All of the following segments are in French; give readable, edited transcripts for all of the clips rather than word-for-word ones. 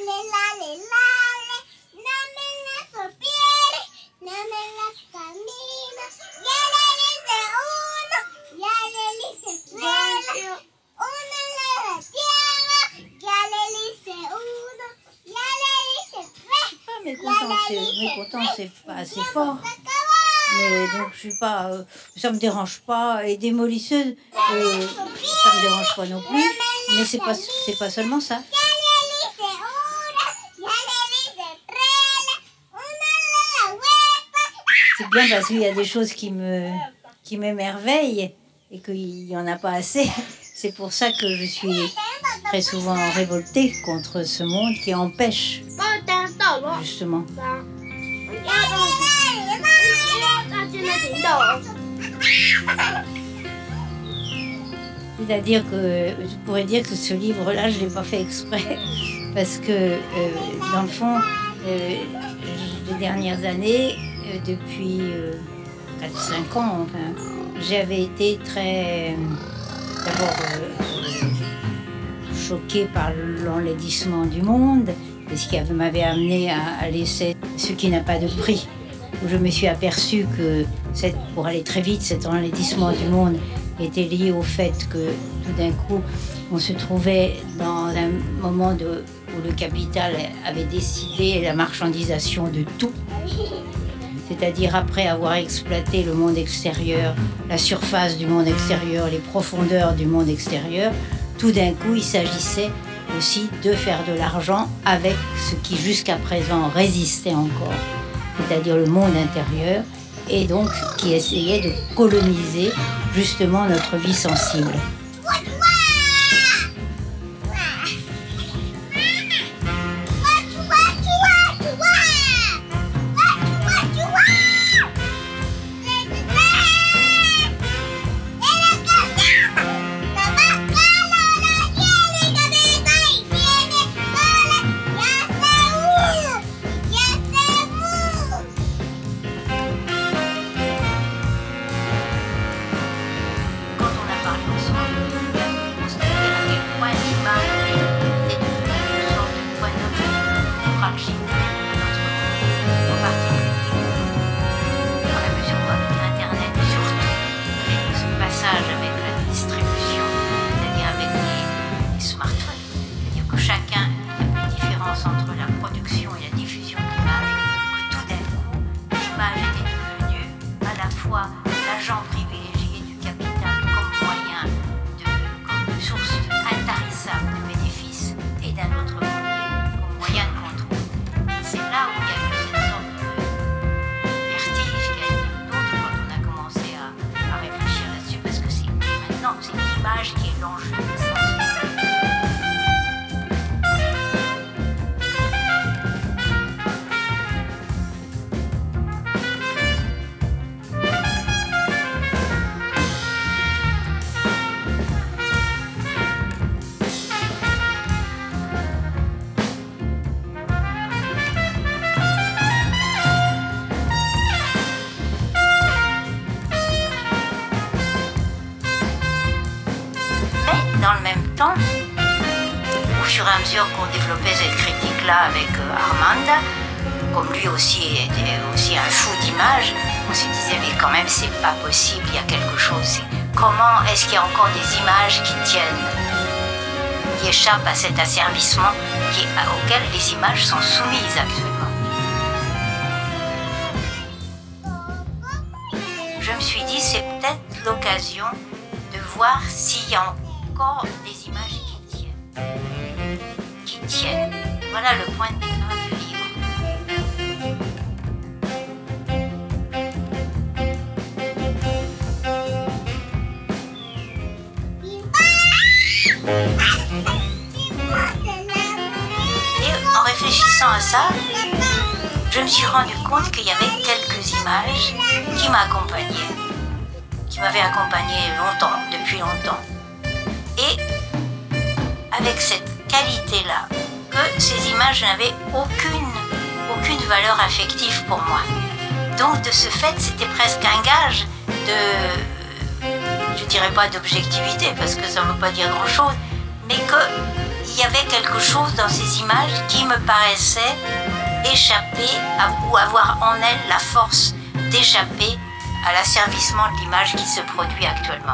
Mécontent, c'est pas assez fort. Mais donc je suis pas, ça me dérange pas. Et démolisseuse, ça me dérange pas non plus. Mais c'est pas seulement ça. C'est bien parce qu'il y a des choses qui m'émerveillent et qu'il y en a pas assez. C'est pour ça que je suis très souvent révoltée contre ce monde qui empêche justement. C'est-à-dire que je pourrais dire que ce livre-là, je ne l'ai pas fait exprès, parce que dans le fond, les dernières années, depuis 4-5 ans, enfin, j'avais été très, d'abord choquée par l'enlaidissement du monde, et ce qui m'avait amené à laisser ce qui n'a pas de prix. Où je me suis aperçue que, pour aller très vite, cet enlaidissement du monde était lié au fait que tout d'un coup, on se trouvait dans un moment où le capital avait décidé la marchandisation de tout. C'est-à-dire après avoir exploité le monde extérieur, la surface du monde extérieur, les profondeurs du monde extérieur, tout d'un coup, il s'agissait aussi de faire de l'argent avec ce qui jusqu'à présent résistait encore, c'est-à-dire le monde intérieur, et donc qui essayait de coloniser justement notre vie sensible. Dans le même temps, au fur et à mesure qu'on développait cette critique-là avec Armand, comme lui aussi était aussi un fou d'images, on se disait mais quand même c'est pas possible, il y a quelque chose. Comment est-ce qu'il y a encore des images qui tiennent, qui échappent à cet asservissement auquel les images sont soumises actuellement? Je me suis dit c'est peut-être l'occasion de voir s'il y a encore des images qui tiennent. Voilà le point de départ du livre. Et en réfléchissant à ça, je me suis rendu compte qu'il y avait quelques images qui m'accompagnaient, qui m'avaient accompagné longtemps, depuis longtemps. Et avec cette qualité-là, que ces images n'avaient aucune valeur affective pour moi. Donc de ce fait, c'était presque un gage de, je dirais pas d'objectivité, parce que ça ne veut pas dire grand-chose, mais qu'il il y avait quelque chose dans ces images qui me paraissait échapper ou avoir en elle la force d'échapper à l'asservissement de l'image qui se produit actuellement.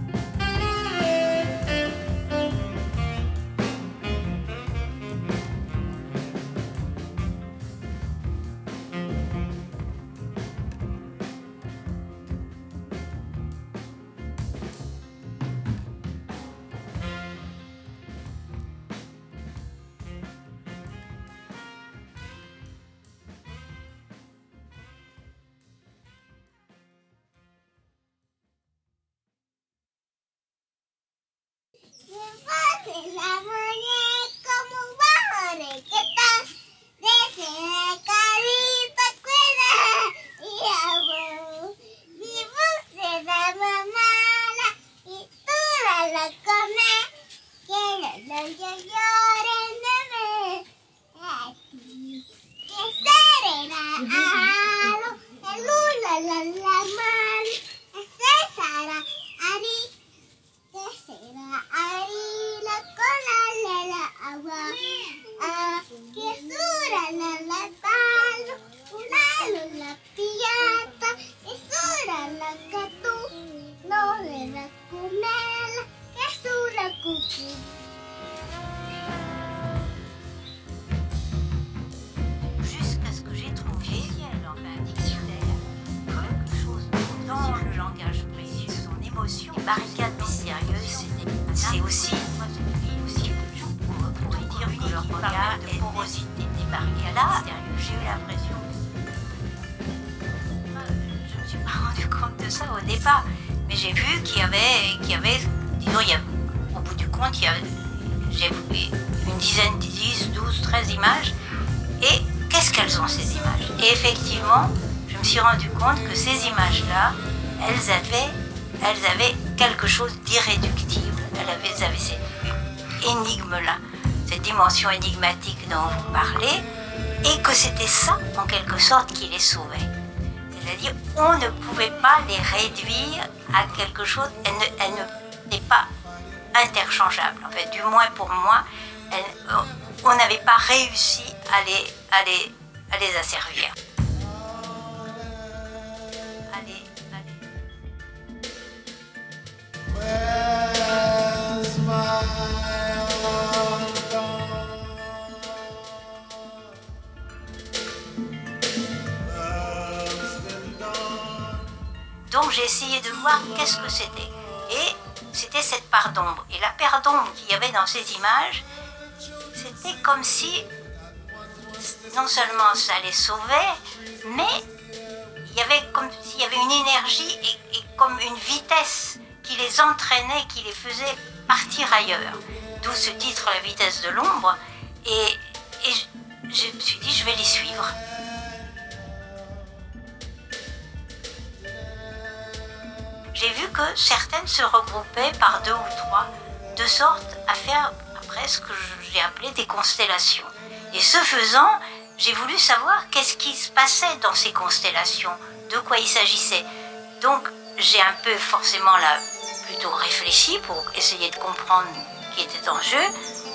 Jusqu'à ce que j'ai trouvé un dictionnaire, quelque chose dans le langage précis, son émotion, les barricades mystérieuses, c'est aussi pour dire que leur regard est porosité des barricades. Là, j'ai eu l'impression, je ne me suis pas rendu compte de ça au départ, mais j'ai vu qu'il y avait, disons, au bout du compte, j'ai une dizaine, 10, 12, 13 images, et qu'est-ce qu'elles ont ces images? Et effectivement, je me suis rendu compte que ces images-là, elles avaient quelque chose d'irréductible. Elles avaient cette énigme-là, cette dimension énigmatique dont vous parlez, et que c'était ça, en quelque sorte, qui les sauvait. C'est-à-dire, on ne pouvait pas les réduire à quelque chose, elles n'étaient pas interchangeables. En fait, du moins pour moi, on n'avait pas réussi à les asservir. Donc j'ai essayé de voir qu'est-ce que c'était. Et c'était cette part d'ombre. Et la part d'ombre qu'il y avait dans ces images, c'était comme si non seulement ça les sauvait, mais il y avait comme s'il y avait une énergie et comme une vitesse qui les entraînait, qui les faisait partir ailleurs. D'où ce titre, La vitesse de l'ombre. Et je me suis dit, je vais les suivre. J'ai vu que certaines se regroupaient par 2 ou 3, de sorte à faire après ce que j'ai appelé des constellations. Et ce faisant, j'ai voulu savoir qu'est-ce qui se passait dans ces constellations, de quoi il s'agissait. Donc j'ai un peu forcément là plutôt réfléchi pour essayer de comprendre ce qui était en jeu,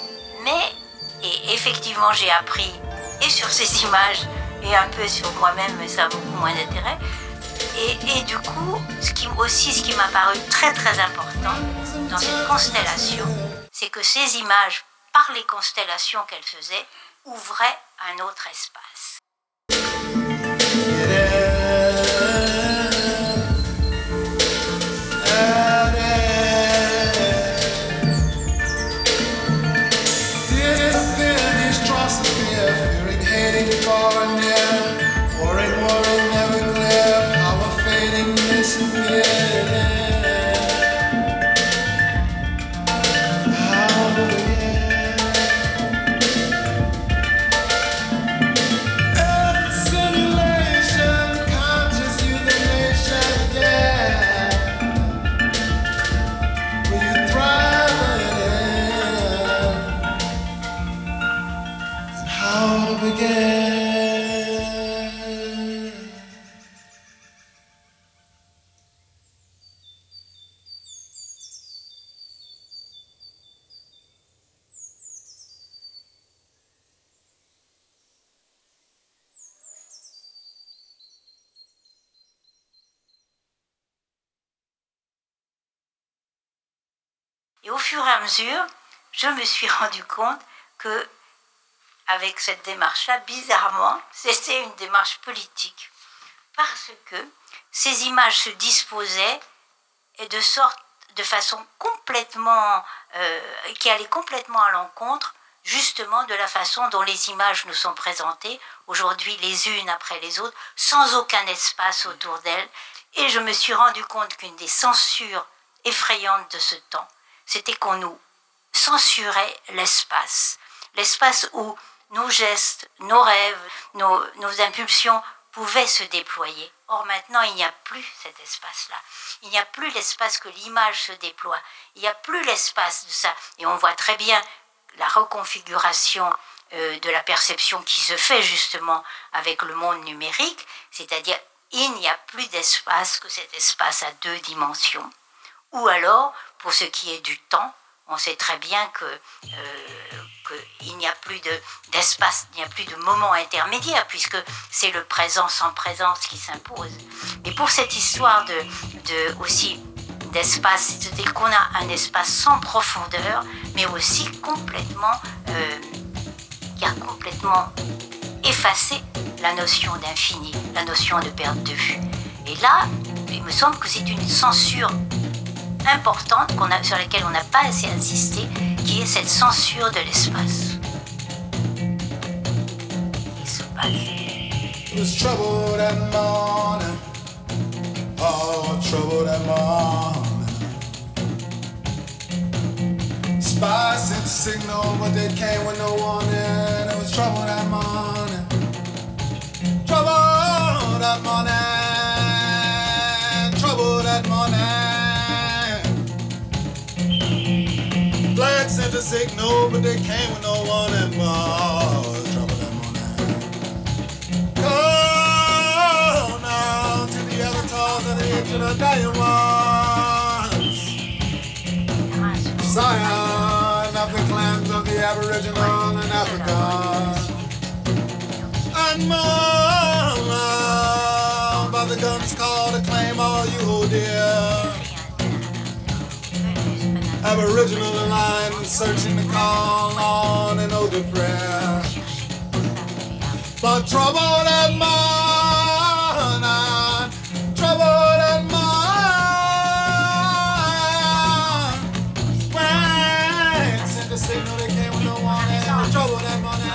et effectivement j'ai appris et sur ces images et un peu sur moi-même, mais ça a beaucoup moins d'intérêt. Et du coup, ce qui m'a paru très très important dans cette constellation, c'est que ces images, par les constellations qu'elles faisaient, ouvraient un autre espace. Et au fur et à mesure, je me suis rendu compte que, avec cette démarche-là, bizarrement, c'était une démarche politique. Parce que ces images se disposaient et de façon complètement, qui allait complètement à l'encontre, justement, de la façon dont les images nous sont présentées, aujourd'hui les unes après les autres, sans aucun espace autour d'elles. Et je me suis rendu compte qu'une des censures effrayantes de ce temps, c'était qu'on nous censurait l'espace. L'espace où nos gestes, nos rêves, nos impulsions pouvaient se déployer. Or maintenant, il n'y a plus cet espace-là. Il n'y a plus l'espace que l'image se déploie. Il n'y a plus l'espace de ça. Et on voit très bien la reconfiguration de la perception qui se fait justement avec le monde numérique, c'est-à-dire il n'y a plus d'espace que cet espace à 2 dimensions. Ou alors, pour ce qui est du temps, on sait très bien qu'il n'y a plus d'espace, il n'y a plus de moment intermédiaire, puisque c'est le présent sans présence qui s'impose. Et pour cette histoire aussi d'espace, c'est-à-dire qu'on a un espace sans profondeur, mais aussi complètement, qui a complètement effacé la notion d'infini, la notion de perte de vue. Et là, il me semble que c'est une censure importante sur laquelle on n'a pas assez insisté, qui est cette censure de l'espace. Il se passe. It was trouble that morning. Oh, trouble that morning. Spies sent a signal, but they came with no warning. It was trouble that morning. Trouble that morning. Trouble that morning. Flag sent a signal, but they came with no warning. Oh, trouble that morning. Oh, now to the avatars of the ancient of diamonds. Zion of the clans of the Aboriginal and Africans. And more by the guns called to claim all you hold dear. Aboriginal line searching to call on an older prayer. But trouble that morning, trouble that morning. When sent the signal, they came with no warning. Trouble that morning.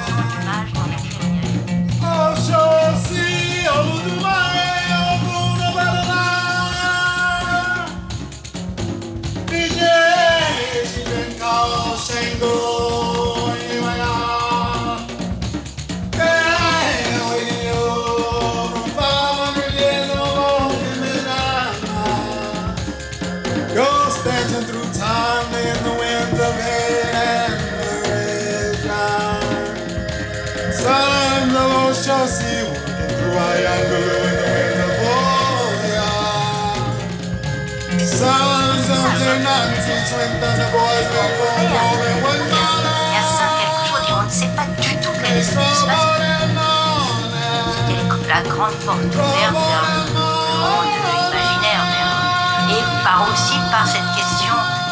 Oh, sure, see, oh, do my, oh, no better line. DJ, she been called Shango. Through time in the winds of hate and the sons of Oshosi walking through Ayangulu in the winds of Oya. Sons of Tenancy, twin thunder boys will go home in one morning. Il y a ça, quelque chose, et on ne sait pas du tout quel est ce qui se passe. C'était la grande porte ouverte vers le monde imaginaire, et aussi par cette question,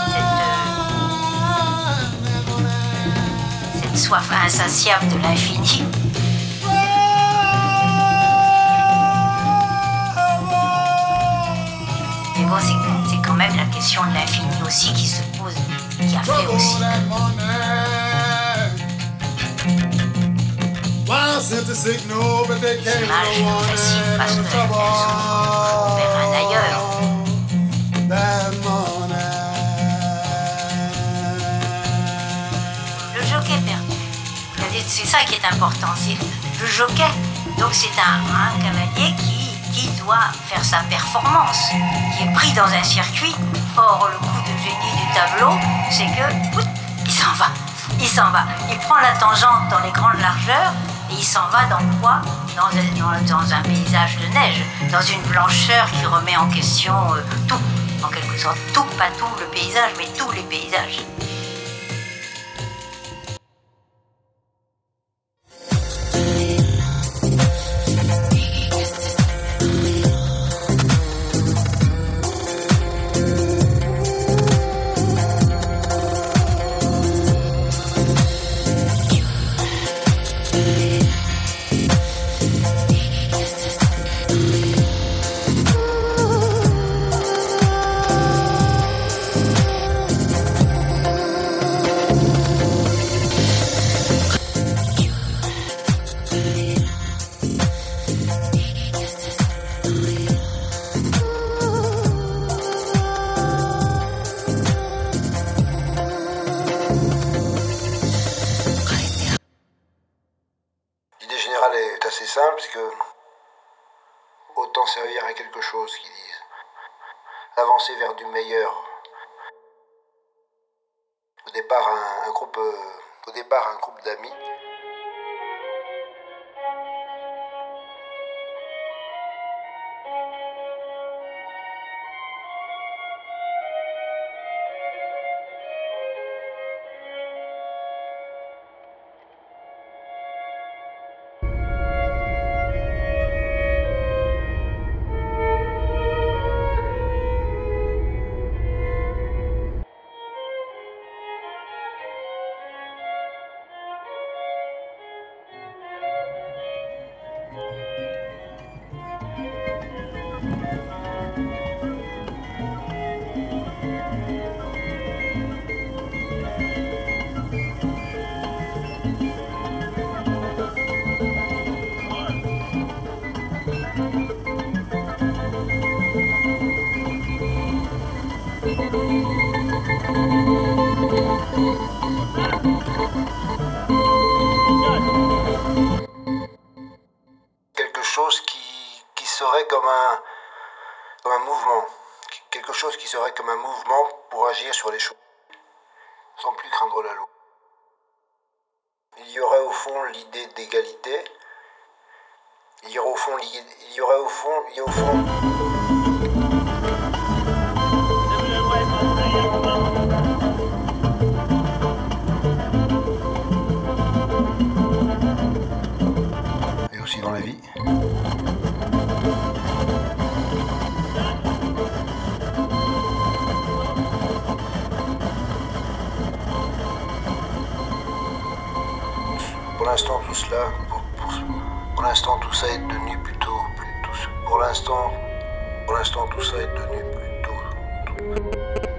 cette soif insatiable de l'infini. Mais bon, c'est quand même la question de l'infini aussi qui se pose, qui a fait aussi. L'image est facile parce qu'elle s'ouvre vers un ailleurs. Le jockey perdu. C'est ça qui est important. C'est le jockey. Donc c'est un cavalier qui doit faire sa performance, qui est pris dans un circuit. Or, le coup de génie du tableau, c'est que il s'en va. Il prend la tangente dans les grandes largeurs et il s'en va dans quoi ? Dans un paysage de neige, dans une blancheur qui remet en question tout. En quelque sorte, tout, pas tout le paysage, mais tous les paysages. simple, c'est que autant servir à quelque chose, qu'ils disent. Avancer vers du meilleur. Au départ, un groupe d'amis. Quelque chose qui serait comme un mouvement. Quelque chose qui serait comme un mouvement pour agir sur les choses, sans plus craindre la loi. Il y aurait au fond l'idée d'égalité. Il y aurait au fond et aussi dans la vie. Pour l'instant, tout cela, pour l'instant, tout ça est devenu plutôt, pour l'instant, tout ça est devenu plutôt.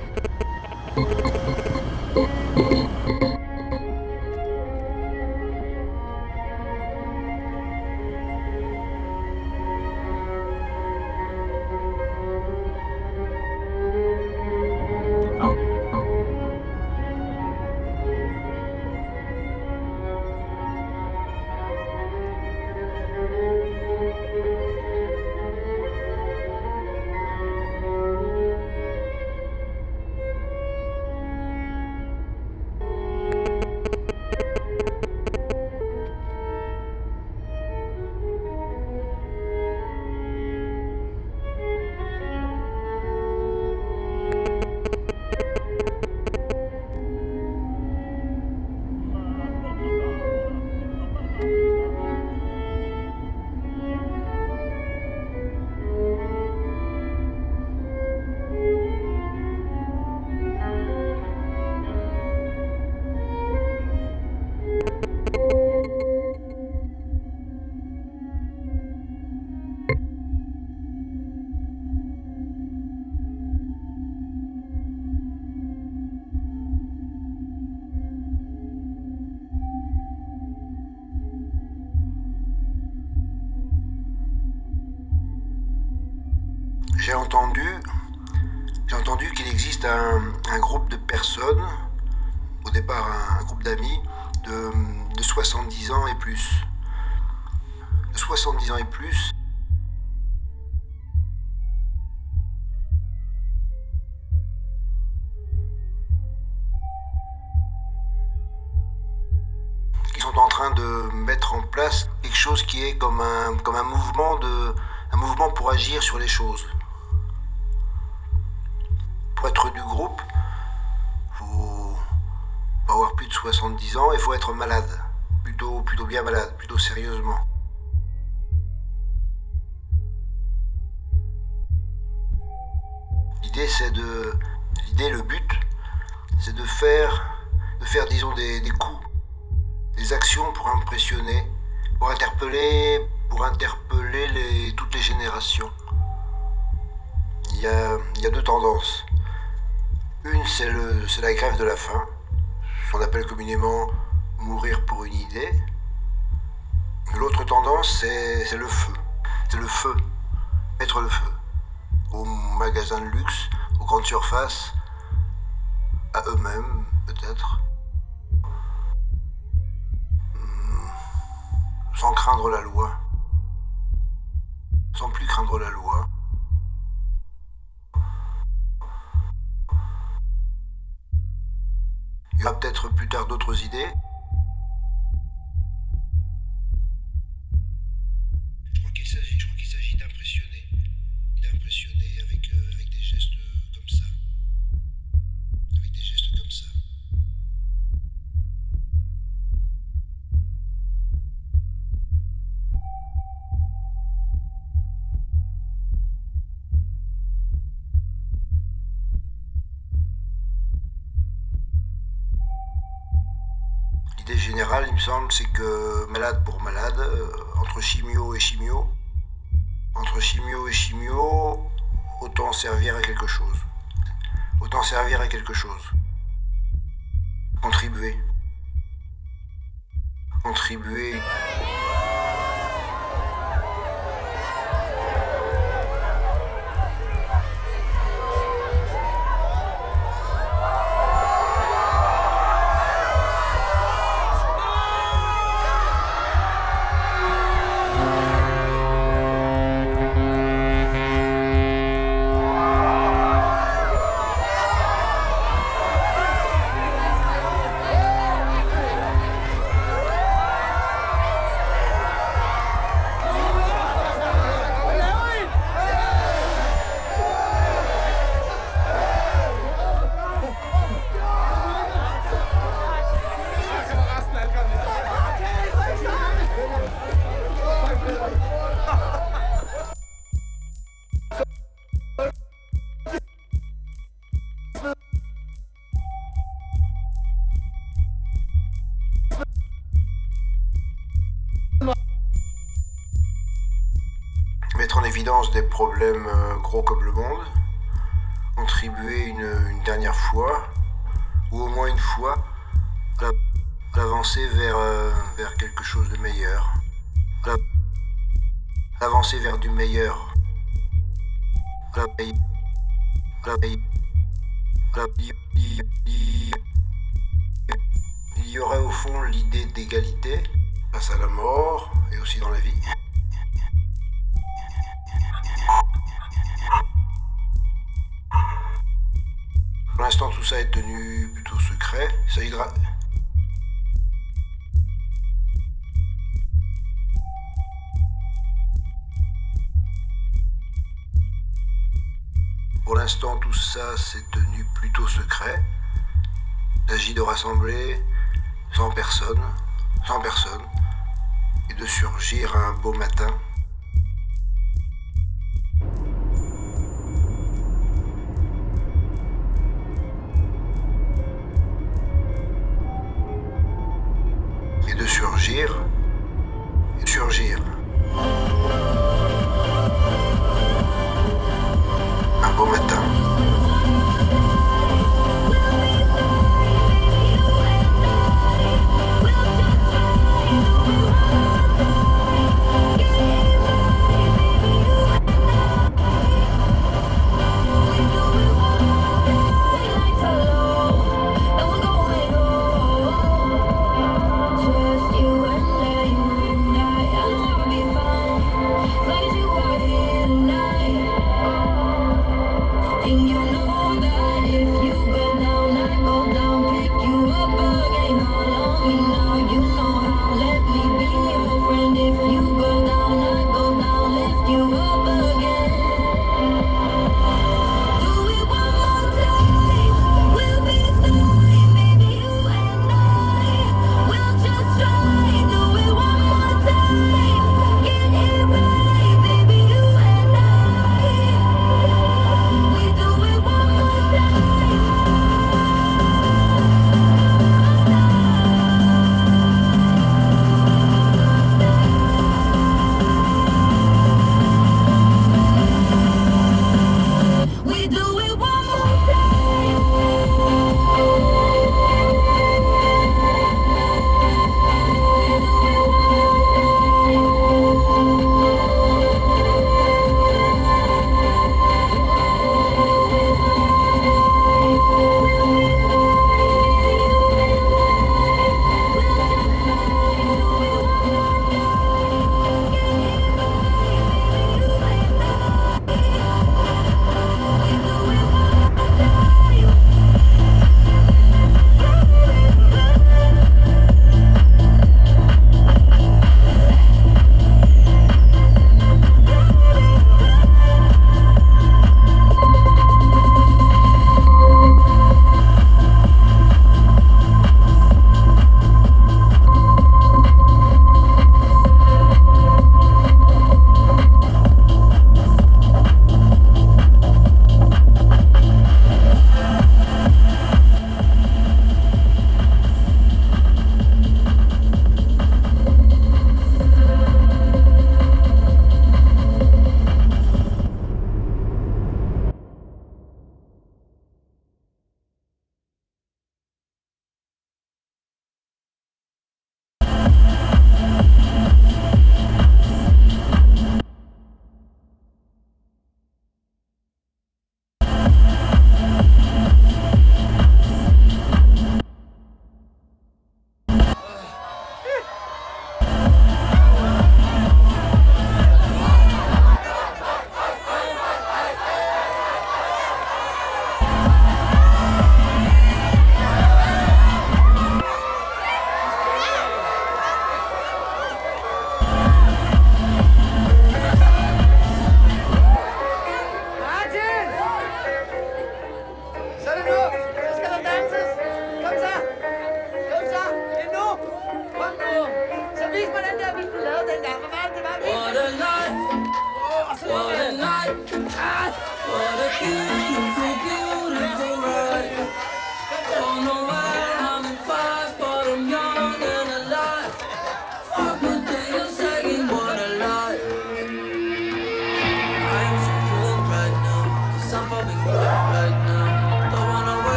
J'ai entendu qu'il existe un groupe de personnes, au départ un groupe d'amis, de 70 ans et plus. De 70 ans et plus. Qui sont en train de mettre en place quelque chose qui est comme un mouvement pour agir sur les choses. Pour être du groupe, il faut avoir plus de 70 ans et il faut être malade. Plutôt bien malade, plutôt sérieusement. Le but, c'est de faire disons des coups, des actions pour impressionner, pour interpeller toutes les générations. Il y a deux tendances. Une, c'est la grève de la faim, ce qu'on appelle communément mourir pour une idée. L'autre tendance, c'est le feu. C'est le feu, mettre le feu. Aux magasins de luxe, aux grandes surfaces, à eux-mêmes, peut-être. Sans craindre la loi. sans plus craindre la loi. Il y aura peut-être plus tard d'autres idées. Je crois qu'il s'agit d'impressionner avec des gestes comme ça. Avec des gestes comme ça. L'idée générale, il me semble, c'est que malade pour malade, entre chimio et chimio, autant servir à quelque chose. Autant servir à quelque chose. Contribuer. Contribuer. Mettre en évidence des problèmes gros comme le monde, contribuer une dernière fois, ou au moins une fois, à l'avancer vers quelque chose de meilleur, à l'avancer vers du meilleur, il y aurait au fond l'idée d'égalité face à la mort et aussi dans la vie. Pour l'instant, tout ça est tenu plutôt secret. Il s'agira... Pour l'instant, tout ça s'est tenu plutôt secret. Il s'agit de rassembler 100 personnes, et de surgir un beau matin. Et de surgir. Un beau matin. vise, hvordan det er, vi skulle lave dengang. Hvad var det, det var? What a night. What a night. What a beautiful, beautiful